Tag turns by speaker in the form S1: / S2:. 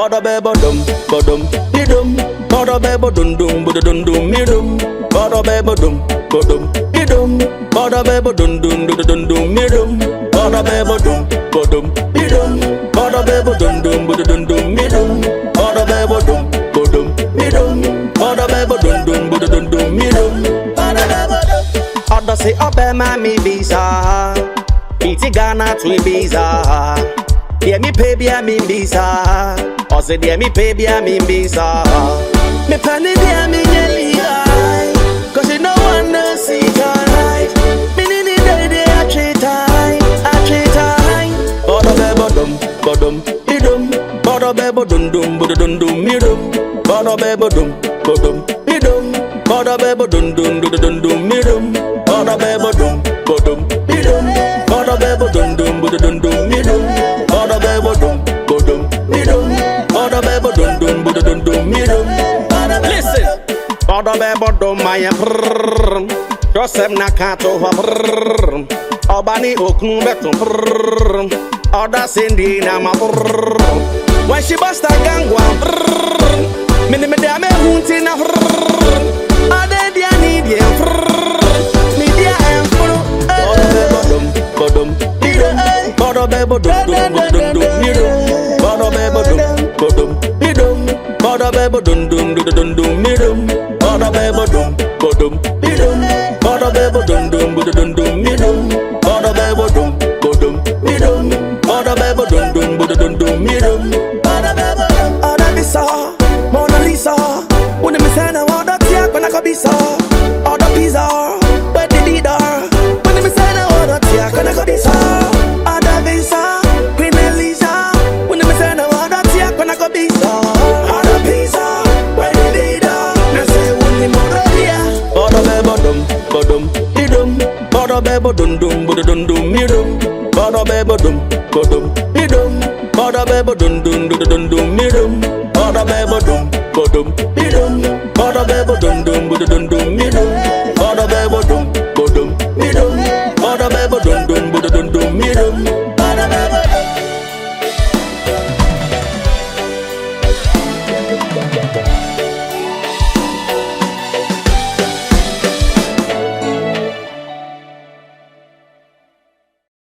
S1: Bada be badum, idum. Bada be badum, budum, idum. Bada be badum, idum. Bada be badum, idum. Bada be badum, idum. Bada be badum, idum. Bada be badum, idum. Bada be badum, idum. Oda say obe mami visa, iti Ghana to Ibiza. Dear me pay be a me visa, or say dear me pay be a me visa. Me penny dear me jelly high, 'cause you no one to see tonight. Me nini day I treat high. Bada be badum, idum. Bada be badum, idum. Bada be badum, idum. Bada be badum, idum. Bada be badum, idum. Bada be badum, idum. Bada be badum, idum. Bada be badum, idum. Listen, bada be badum, my brrrr. Joseph Nakato, brrrr. Obani oknu beto, brrrr. Oda Cindy na ma brrrr. When she bust a gang one, brrrr. Me dame hunti na brrrr. Ade dia ni dia brrrr. Me dia em furu. Badum, idum. Bada be badum, idum. Bada be badum, idum. Bada be badum, idum. Bada be badum, idum. Bada be badum, idum. Bada be badum, idum. Bada be badum, idum. Oda bisa, Mona Lisa. When me say na oda tia, when I go bisa. Oda pizza, where the leader. When me say na oda tia, when I go bisa. Oda visa, Queen Elisa. When me say na oda tia, when I go bisa. Oda pizza, where the leader. Na say when me moda dia. Bada be badum, idum. Bada be badum, idum. Bada be badum,